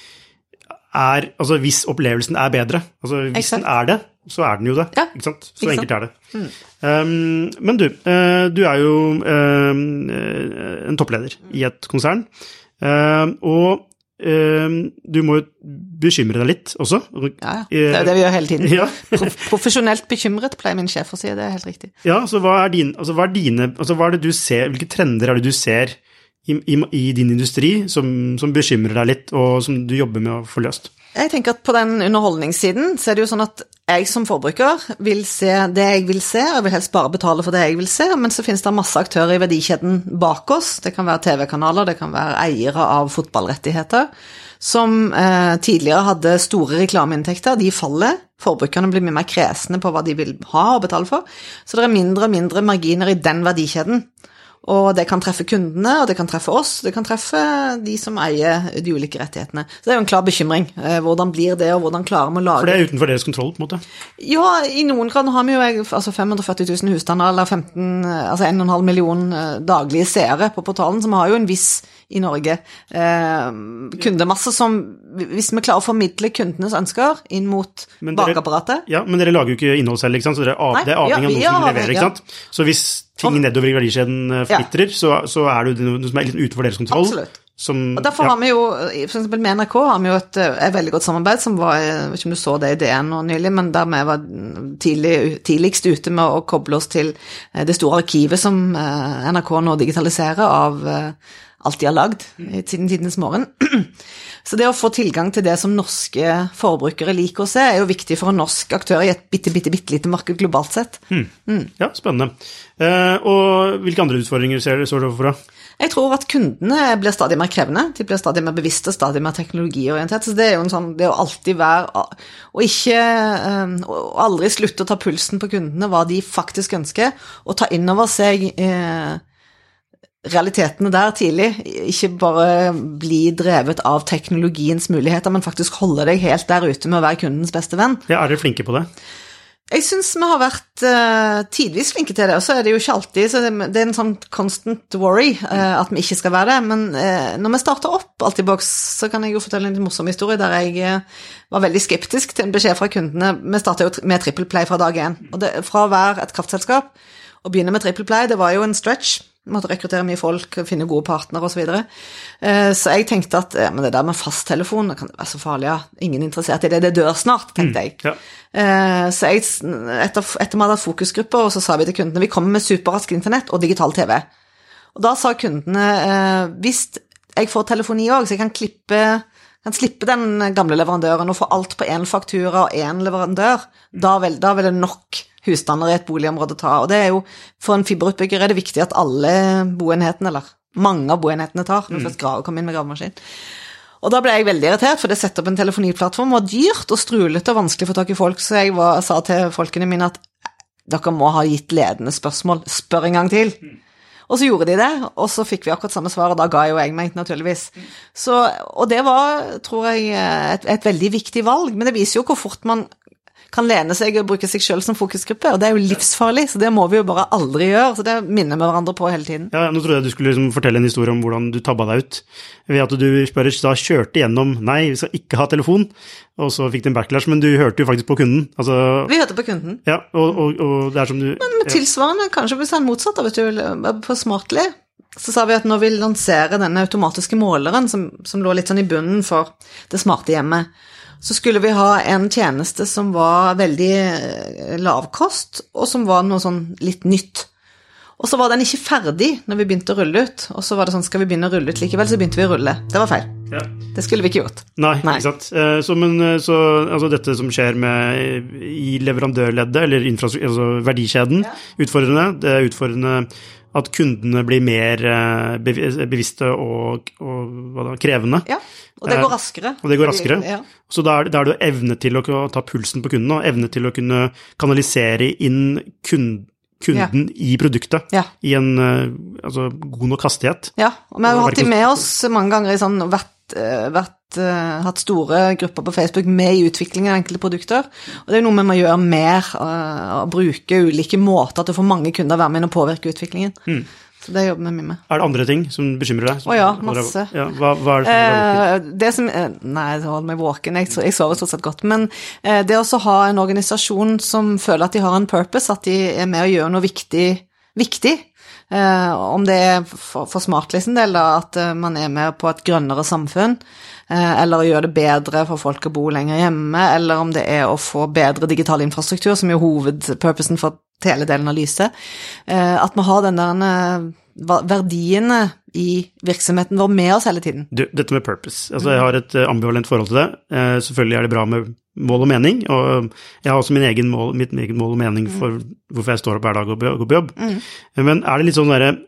er, altså hvis opplevelsen er bedre, altså hvis Exakt. Den er det, så er den jo det, ja. Ikke sant? Så ikke enkelt sant? Er det. Mm. Um, men du, uh, du er jo uh, en toppleder i et konsern, uh, og uh, du må jo bekymre deg litt også. Ja, det er det vi gjør hele tiden. Ja. Profesjonelt bekymret, pleier min sjef å si, det er helt riktig. Ja, så hva er, din, altså, hva er dine, altså hva er det du ser, hvilke trender er det du ser i, i, i din industri som, som bekymrer deg litt, og som du jobber med å få løst? Jeg tenker at på den underholdningssiden så er det jo sånn at jeg som forbruker vil se det jeg vil se, og jeg vil helst bare betale for det jeg vil se, men så finnes det masse aktører i verdikjeden bak oss. Det kan være T V-kanaler, det kan være eiere av fotballrettigheter, som eh, tidligere hadde store reklameinntekter, de faller. Forbrukerne blir mye mer kresne på hva de vil ha og betale for, så det er mindre og mindre marginer i den verdikjeden. Og det kan treffe kundene, og det kan treffe oss, det kan treffe de som eier de ulike rettighetene. Så det er jo en klar bekymring. Hvordan blir det, og hvordan klarer vi å lage... For det er utenfor deres kontroll, på en måte? Ja, i noen grad har vi jo altså fem hundre og førti tusen husstander, eller femten, altså en komma fem million daglige seere på portalen, som har jo en viss i Norge eh, kundemasse som, hvis vi klarer å formidle kundenes ønsker inn mot bakapparatet... Ja, men dere lager jo ikke innhold selv, ikke sant? Så dere er av, det er avhengig av noen som leverer, ikke sant? Så hvis ting nedover i verdikjeden flytter, ja. så, så er det jo noe som er litt utenfor deres kontroll. Absolutt. Som, og derfor ja. har vi jo, for eksempel med N R K, har vi jo et, et veldig godt samarbeid, som var, jeg vet ikke om du så det i D N nå nylig, men der vi var tidlig, tidligst ute med å koble oss til det store arkivet som N R K nå digitaliserer av alt de har lagd siden tidens morgen. Så det å få tilgang til det som norske forbrukere liker å se, er jo viktig for en norsk aktør i et bitte, bitte, bitte lite marked globalt sett. Mm. Mm. Ja, spennende. Eh, og hvilke andre utfordringer ser du for deg? Jeg tror at kundene blir stadig mer krevende, de blir stadig mer bevisste, stadig mer teknologiorientert, så det er jo en sånn, det å alltid være, og ikke, og aldri slutte å ta pulsen på kundene, hva de faktisk ønsker, og ta inn over seg eh, realitetene der tidlig, ikke bare bli drevet av teknologiens muligheter, men faktisk holde deg helt der ute med å være kundens beste venn. Ja, er dere flinke på det? Jeg synes vi har vært uh, tidvis flinke til det, og så er det jo ikke alltid, så det, det er en sånn constant worry uh, at vi ikke skal være det, men uh, når vi starter opp Altibox, så kan jeg jo fortelle en morsom historie der jeg uh, var veldig skeptisk til en beskjed fra kundene. Vi startet jo med Triple Play fra dag én, og det, fra å være et kraftselskap og begynne med Triple Play, det var jo en stretch. Vi måtte rekruttere mye folk, finne gode partnere og så videre. Så jeg tenkte at ja, men det der med fasttelefon, det kan være så farlig, ja. Ingen er interessert i det, det dør snart, tenkte jeg. Mm, ja. Så jeg, etter, etter vi hadde fokusgrupper, så sa vi til kundene, vi kommer med superrask internett og digital T V. Og da sa kundene, hvis jeg får telefoni også, så jeg kan klippe, kan slippe den gamle leverandøren og få alt på en faktura og en leverandør, da vil, da vil det nok husstander i et boligområde ta, og det er jo, for en fiberutbygger er det viktig at alle boenhetene, eller mange av boenhetene tar, for å grave, komme inn med gravemaskin. Og da ble jeg veldig irritert, for det setter opp en telefoniplattform, og dyrt og strulete og vanskelig å få tak i folk, så jeg var, sa til folkene mine at dere må ha gitt ledende spørsmål, spør en gang til. Og så gjorde de det, og så fikk vi akkurat samme svar, og da ga jo jeg meg, naturligvis. Så, og det var, tror jeg, et, et veldig viktig valg, men det viser jo hvor fort man kan lene seg og bruke seg selv som fokusgruppe, og det er jo livsfarlig, så det må vi jo bare aldri gjøre, så det minner vi hverandre på hele tiden. Ja, nå trodde jeg du skulle liksom fortelle en historie om hvordan du tabba deg ut, ved at du spør, da kjørte gjennom, nei, vi skal ikke ha telefon, og så fikk du en backlash, men du hørte jo faktisk på kunden. Altså, vi hørte på kunden. Ja, og, og, og det er som du... Men med tilsvarende, kanskje hvis det er motsatt, vet du, på Smartly, så sa vi at når vi lanserer denne automatiske måleren, som, som lå litt sånn i bunnen for det smarte hjemmet, så skulle vi ha en tjeneste som var veldig lavkost, og som var noe sånn litt nytt. Og så var den ikke ferdig når vi begynte å rulle ut, og så var det sånn, skal vi begynne å rulle ut likevel, så begynte vi å rulle. Det var feil. Ja. Det skulle vi ikke gjort. Nei, Nei. Ikke sant. Så, men, så altså dette som skjer med, i leverandørleddet, eller altså verdikjeden, ja. Utfordrende, det er utfordrende at kundene blir mer bevisste og, og hva da, krevende. Ja, og det går raskere. Og det går raskere. Ja. Så da er, da er det evne til å ta pulsen på kunden, og evne til å kunne kanalisere inn kunden, kunden ja. I produktet, ja. I en altså, god nok hastighet. Ja, og vi har jo hatt de med oss mange ganger i sånn, vært, vært, hatt store grupper på Facebook med i utviklingen av enkelte produkter, og det er noe vi må gjøre mer, å bruke ulike måter til å få mange kunder være med og påvirke utviklingen. Mm. Så det jobber vi mye med. Er det andre ting som bekymrer deg? Å ja, masse. Ja, hva, hva er det som eh, det som, nei, det holder meg våken, jeg, jeg sover stort sett godt, men eh, det å ha en organisasjon som føler at de har en purpose, at de er med å gjøre noe viktig, viktig, eh, om det er for, for Smartly sin del, da, at uh, man er med på et grønnere samfunn, eh, eller å gjøre det bedre for folk å bo lenger hjemme, eller om det er å få bedre digital infrastruktur, som er hovedpurposen for hele delen av lyset, at vi har den der verdiene i virksomheten vår med oss hele tiden. Du, dette med purpose, altså jeg har et ambivalent forhold til det, selvfølgelig er det bra med mål og mening, og jeg har også min egen mål, mitt egen mål og mening for hvorfor jeg står opp hver dag og går på jobb, mm. men er det litt sånn der,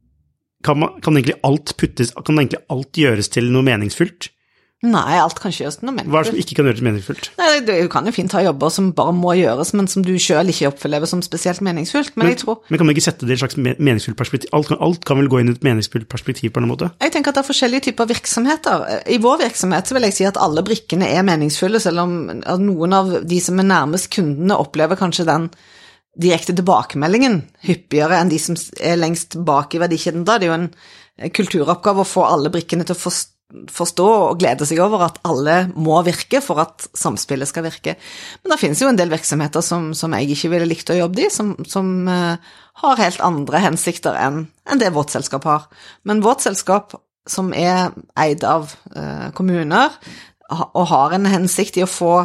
kan, man, kan egentlig alt puttes, kan egentlig alt gjøres til noe meningsfylt? Nei, alt kan ikke gjøres noe meningsfullt. Hva er det som ikke kan gjøres meningsfullt? Nei, du kan jo fint ha jobber som bare må gjøres, men som du selv ikke opplever som spesielt meningsfullt, men, men jeg tror... Men kan man ikke sette det i et slags meningsfullt perspektiv? Alt kan, alt kan vel gå inn i et meningsfullt perspektiv på en måte? Jeg tenker at det er forskjellige typer virksomheter. I vår virksomhet så vil jeg si at alle brikkene er meningsfulle, selv om noen av de som er nærmest kundene opplever kanskje den direkte tilbakemeldingen hyppigere enn de som er lengst bak i verdikjeden. Da det er jo en kulturoppgave å få alle brikkene til å forstå forstå og glede seg over at alle må virke for at samspillet skal virke. Men det finnes jo en del virksomheter som, som jeg ikke ville likt å jobbe i, som, som uh, har helt andre hensikter enn, enn det vårt selskap har. Men vårt selskap, som er eid av uh, kommuner, ha, og har en hensikt i å få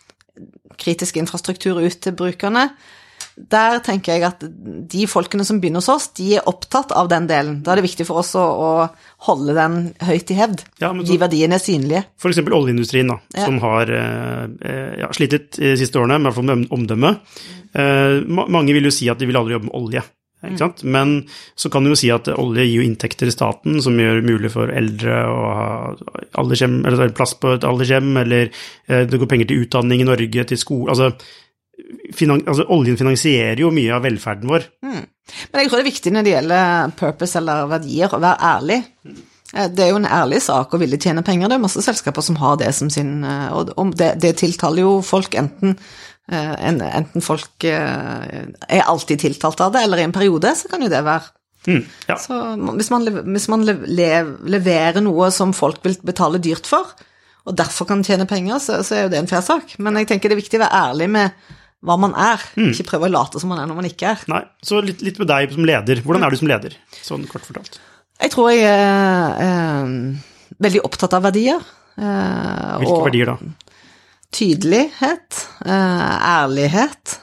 kritisk infrastruktur ut til brukerne, der tenker jeg at de folkene som begynner hos oss, de er opptatt av den delen. Da er det viktig for oss å, å holde den høyt i hevd. Ja, så, de verdiene er synlige. For eksempel oljeindustrien da, ja. Som har eh, ja, slitet i de siste årene, i hvert fall med omdømme. Eh, mange vil jo si at de vil aldri jobbe med olje. Ikke sant? Men så kan du jo si at olje gir jo inntekter i staten som gjør det mulig for eldre å ha aldershjem, eller plass på et aldershjem, eller eh, det går penger til utdanning i Norge, til skole, altså Finan, altså, oljen finansierer jo mye av velferden vår. Mm. Men jeg tror det er viktig når det gjelder purpose eller verdier, å være ærlig. Det er jo en ærlig sak å ville tjene penger. Det er masse selskaper som har det som sin, og det, det tiltaler jo folk enten, enten folk er alltid tiltalt av det, eller i en periode, så kan jo det være. Mm, ja. Så hvis man, hvis man leverer noe som folk vil betale dyrt for, og derfor kan tjene penger, så, så er jo det en fair sak. Men jeg tenker det er viktig å være ærlig med hva man er, mm. ikke prøve å late som man er når man ikke er. Nei, så litt, litt med deg som leder. Hvordan er du som leder, sånn kort fortalt? Jeg tror jeg er eh, veldig opptatt av verdier. Eh, Hvilke verdier da? Tydelighet, eh, ærlighet.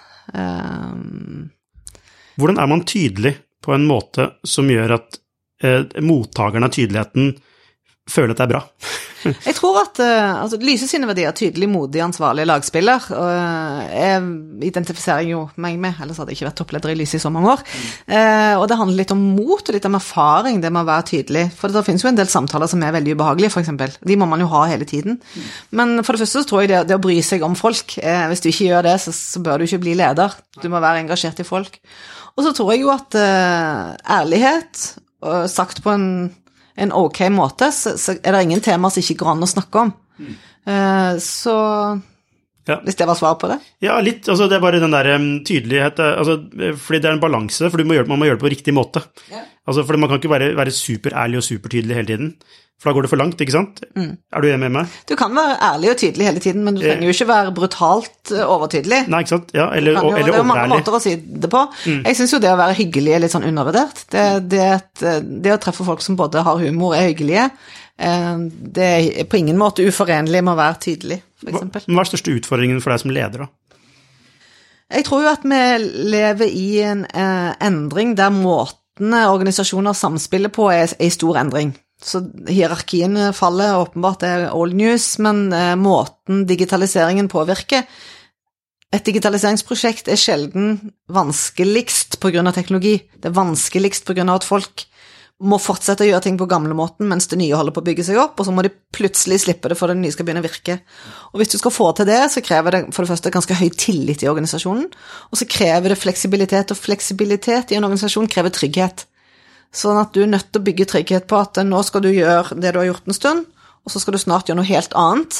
Eh, Hvordan er man tydelig på en måte som gjør at eh, mottakeren av tydeligheten føle at det er bra. Jeg tror at uh, altså, Lyse sine verdier er tydelig modig, ansvarlig lagspiller, og uh, jeg identifiserer jo meg med, ellers hadde jeg ikke vært toppleder i Lyse i så mange år, mm. uh, og det handler litt om mot og litt om erfaring, det med å være tydelig, for det finnes jo en del samtaler som er veldig ubehagelige, for eksempel, de må man jo ha hele tiden, mm. men for det første så tror jeg det, det å bry seg om folk, uh, hvis du ikke gjør det, så, så bør du ikke bli leder, du må være engasjert i folk, og så tror jeg jo at uh, ærlighet, uh, sagt på en en ok måte, så, så er det ingen tema som ikke går an å snakke om. Mm. Uh, så, ja. Hvis det var svar på det? Ja, litt, altså det er bare den der um, tydelighet, altså, fordi det er en balanse, fordi man må gjøre, man må gjøre det på riktig måte. Ja. Altså, fordi man kan ikke være, være superærlig og supertydelig hele tiden, for da går det for langt, ikke sant? Mm. Er du enig med meg? Du kan være ærlig og tydelig hele tiden, men du trenger jo ikke være brutalt overtydelig. Nei, ikke sant? Ja, eller, jo, eller overærlig. Det er jo mange måter å si det på. Mm. Jeg synes jo det å være hyggelig er litt sånn undervurdert. Det, det, det å treffe folk som både har humor og er hyggelige, det er på ingen måte uforenlig med å være tydelig, for eksempel. Hva er største utfordringen for deg som leder, da? Jeg tror jo at vi lever i en eh, endring der måtene organisasjoner samspiller på er, er i stor endring. Så hierarkiene faller, åpenbart det er old news, men eh, måten digitaliseringen påvirker. Et digitaliseringsprosjekt er sjelden vanskeligst på grunn av teknologi. Det er vanskeligst på grunn av at folk må fortsette å gjøre ting på gamle måten mens det nye holder på å bygge seg opp, og så må de plutselig slippe det for det nye skal begynne å virke. Og hvis du skal få til det, så krever det for det første ganske høy tillit i organisasjonen, og så krever det fleksibilitet, og fleksibilitet i en organisasjon krever trygghet. Sånn at du er nødt til å bygge trygghet på at nå skal du gjøre det du har gjort en stund, og så skal du snart gjøre noe helt annet,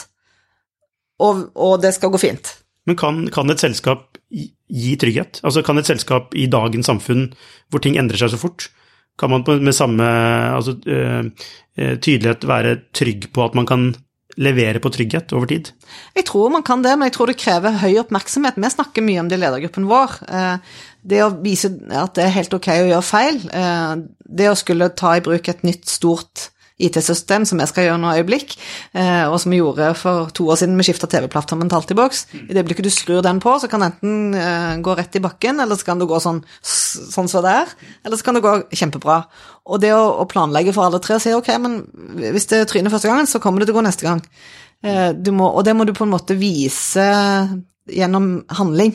og, og det skal gå fint. Men kan, kan et selskap gi trygghet? Altså kan et selskap i dagens samfunn, hvor ting endrer seg så fort, kan man med samme altså, øh, tydelighet være trygg på at man kan levere på trygghet over tid? Jeg tror man kan det, men jeg tror det krever høy oppmerksomhet. Vi snakker mye om det i ledergruppen vår. Det å vise at det er helt ok å gjøre feil, det å skulle ta i bruk et nytt stort I T-system som jeg skal gjøre nå i øyeblikk, og som vi gjorde for to år siden med skiftet T V-plattformen til Altibox. I det øyeblikket du skrur den på, så kan enten gå rett i bakken, eller så kan det gå sånn, sånn som det er, eller så kan det gå kjempebra. Og det å, å planlegge for alle tre og si, ok, men hvis det tryner første gangen, så kommer det til å gå neste gang. Du må, og det må du på en måte vise gjennom handling,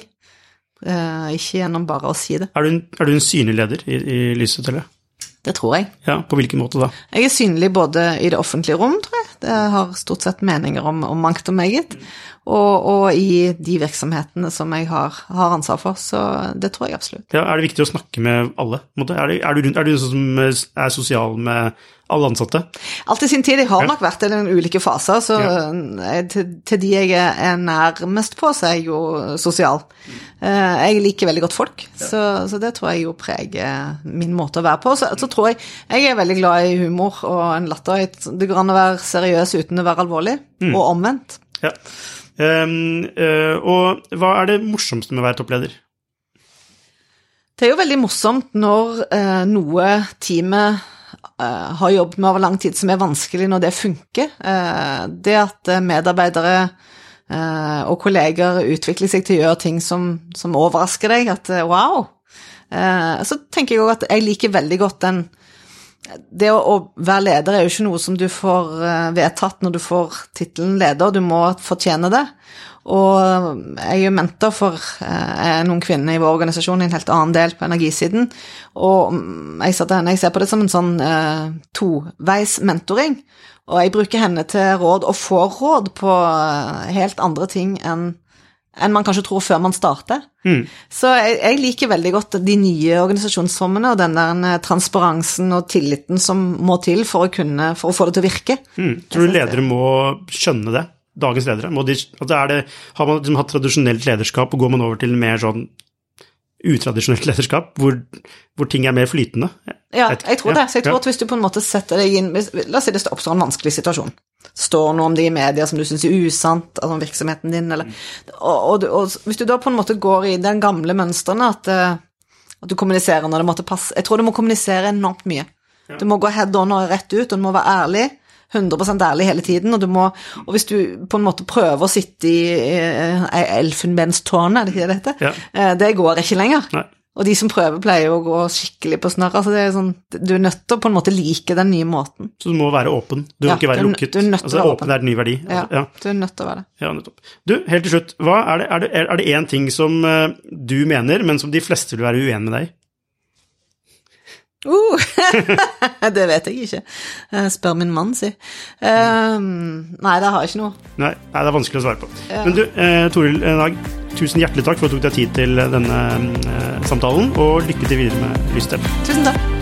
ikke gjennom bare å si det. Er du en, er du en synlig leder i, i Lyse Tele? Det tror jeg. Ja, på hvilken måte da? Jeg er synlig både i det offentlige rom, tror jeg. Det har stort sett meninger om, om mangt og meget. Og, og i de virksomhetene som jeg har, har ansvar for, så det tror jeg absolutt. Ja, er det viktig å snakke med alle? Er, det, er, du, er du sånn som er sosial med alle ansatte? Alt i sin tid. Jeg har nok vært i den ulike faser, så ja. til, til de jeg er nærmest på, så er jeg jo sosial. Jeg liker veldig godt folk, ja. så, så det tror jeg jo preger min måte å være på. Så, så tror jeg, jeg er veldig glad i humor og en latter. Det går an å være seriøs uten å være alvorlig, mm. og omvendt. Ja. Um, uh, og hva er det morsomste med å være toppleder? Det er jo veldig morsomt når uh, noe teamet uh, har jobbet med over lang tid som er vanskelig når det funker. Uh, det at medarbeidere uh, og kolleger utvikler seg til å gjøre ting som, som overrasker deg, at uh, wow! Uh, så tenker jeg også at jeg liker veldig godt den det å, å være leder er jo ikke noe som du får uh, vedtatt når du får titelen leder, du må fortjene det. Og jeg er jo mentor for uh, noen kvinner i vår organisasjon i en helt annen del på energisiden, og jeg ser, henne, jeg ser på det som en sånn uh, toveis mentoring, og jeg bruker henne til råd og får råd på uh, helt andre ting enn enn man kanskje tror før man starter. Mm. Så jeg, jeg liker veldig godt de nye organisasjonsformene og den der transparensen og tilliten som må til for å kunne, for å få det til å virke. Mm. Tror du ledere må skjønne det? Dagens ledere? Må de, altså er det, har man liksom hatt tradisjonelt lederskap, og går man over til mer sånn utradisjonelt lederskap, hvor, hvor ting er mer flytende? Ja, jeg tror det. Så jeg tror at hvis du på en måte setter deg inn, la oss si det oppstår en vanskelig situasjon, står noe om det i media som du synes er usant, altså om virksomheten din, eller, og, og, og hvis du da på en måte går i den gamle mønstrene, at, at du kommuniserer når det måtte passe, jeg tror du må kommunisere enormt mye. Ja. Du må gå head on og rett ut, og du må være ærlig, hundre prosent ærlig hele tiden, og du må, og hvis du på en måte prøver å sitte i, i elfenbenstårnet, er det ikke det det heter? Ja. Det går ikke lenger. Nei. Og de som prøver pleier å gå skikkelig på snørr, altså det er sånn, du er nødt til å på en måte like den nye måten. Så du må være åpen, du ja, må ikke være du, lukket. Du er nødt til altså, å være åpen er en ny verdi. Ja, altså, ja, du er nødt til å være det. Ja, nettopp. Du, helt til slutt, hva er det, er det, er det en ting som uh, du mener, men som de fleste vil være uenig med deg? Uh, det vet jeg ikke. Spør min mann, si. Um, nei, det har jeg ikke noe. Nei, nei, det er vanskelig å svare på. Ja. Men du, eh, Toril Nag, tusen hjertelig takk for at du tok deg tid til denne eh, samtalen, og lykke til videre med Lysstemme. Tusen takk.